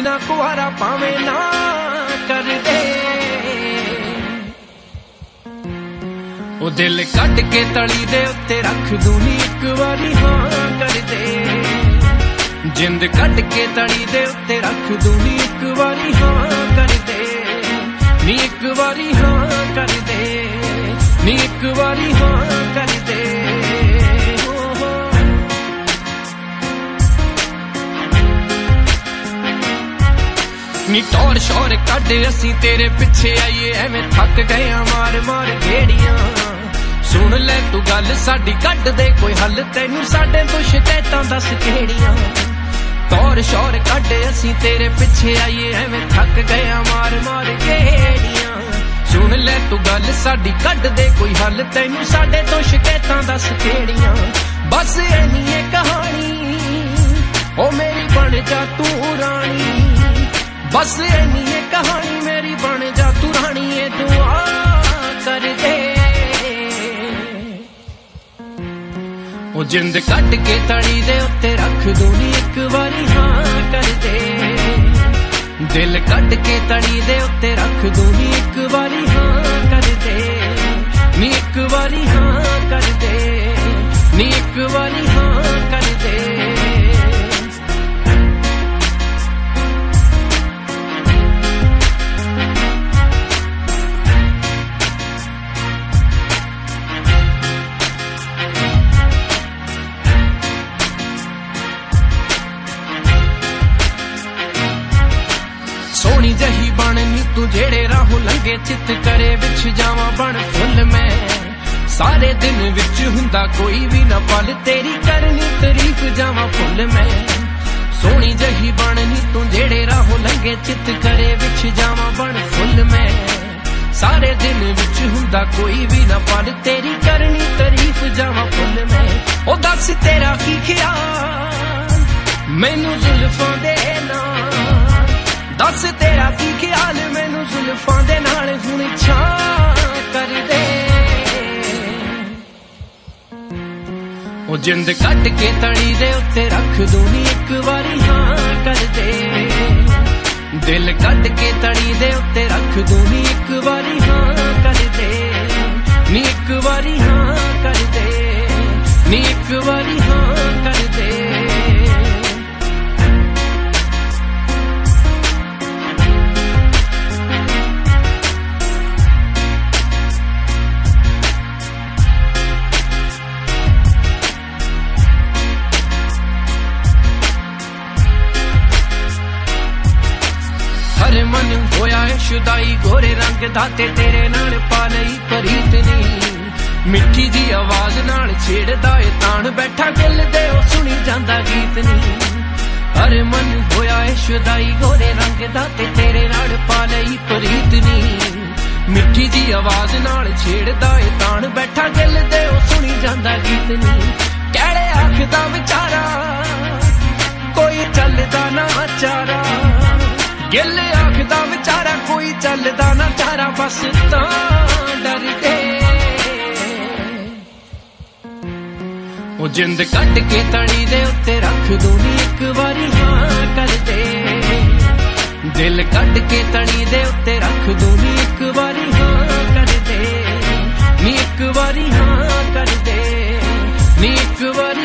जिन्ना कुआरा पावे ना कर दे ओ दिल कट के तली दे उत्ते रख दूनी एक बारी हाँ कर दे जिंद कट के तली दे उत्ते रख दूनी एक बारी हाँ कर दे नी एक बारी हाँ कर दे नी एक बारी हाँ कर दे नी टौर शौर कड असी तेरे पिछे आईए एवें थक गए मार मार घेड़ियां सुन ले तू गल साडी कड दे कोई हल तेनू साडे तो शिकायतां दस केड़ियां टौर शौर कड असी तेरे पिछे आईए एवें थक गए मार मार घेड़ियां सुन ले तू गल साडी कड दे कोई हल तेनू साडे तो शिकायतां दस केड़ियां बस एनी है कहानी ओ मेरी बन जा तू रानी बस एनी है कहानी मेरी बन जा तू रानी ये दुआ कर दे ओ जिंद कट के तड़ी दे उत्ते रख दूनी एक बारी हाँ कर दे दिल कट के तड़ी दे उत्ते रख दूनी एक बारी हाँ कर दे नी एक बारी हाँ कर दे नी एक बारी हाँ कर दे सोनी जही बन नी तू जेड़े राहों लंघे चित करे विच जावा बन फुल मैं सारे दिन विच हुंदा कोई भी ना पल तेरी करनी तारीफ जावा फुल मैं सोनी जही बन नी तू जेड़े राहों लंघे चित करे विच जावा बन फुल मैं सारे दिन विच हुंदा कोई भी ना पल तेरी करनी तारीफ जावा फुल मैं ओ दस तेरा की ख्याल मैनू जुल्फां दे नाल दस तेरा की ख्याल मैनू जुल्फां दे नाल हुण छां कर दे ओ जिंद कट के तड़ी दे उत्ते रख दूनी एक बारी हाँ कर दे दिल कट के तड़ी दे उत्ते रख दूनी एक बारी हाँ कर दे नी एक बारी हाँ कर दे नी एक बारी हाँ कर दे हर मन होया है शुदाई गोरे रंग दा ते तेरे नाल पा लई प्रीत नी मिठी जी आवाज नाल छेड़दा ए तान बैठा दिल दे ओ सुनी जांदा गीत नी हर मन होया है शुदाई गोरे रंग दा ते तेरे नाल पा लई प्रीत नी मिठी जी आवाज नाल छेड़दा ए तान बैठा दिल दे ओ सुनी जांदा गीत नी कहड़े आखदा विचारा कोई चलदा ना चारा गिल आखदा बेचारा कोई चलदा ना चारा बस तां डर दे ओ जिंद कट के तड़ी दे उत्ते रख दूनी एक बारी हाँ कर दे दिल कट के तड़ी दे उत्ते रख दूनी एक बारी हाँ कर दे नी एक बारी हाँ कर दे नी एक बारी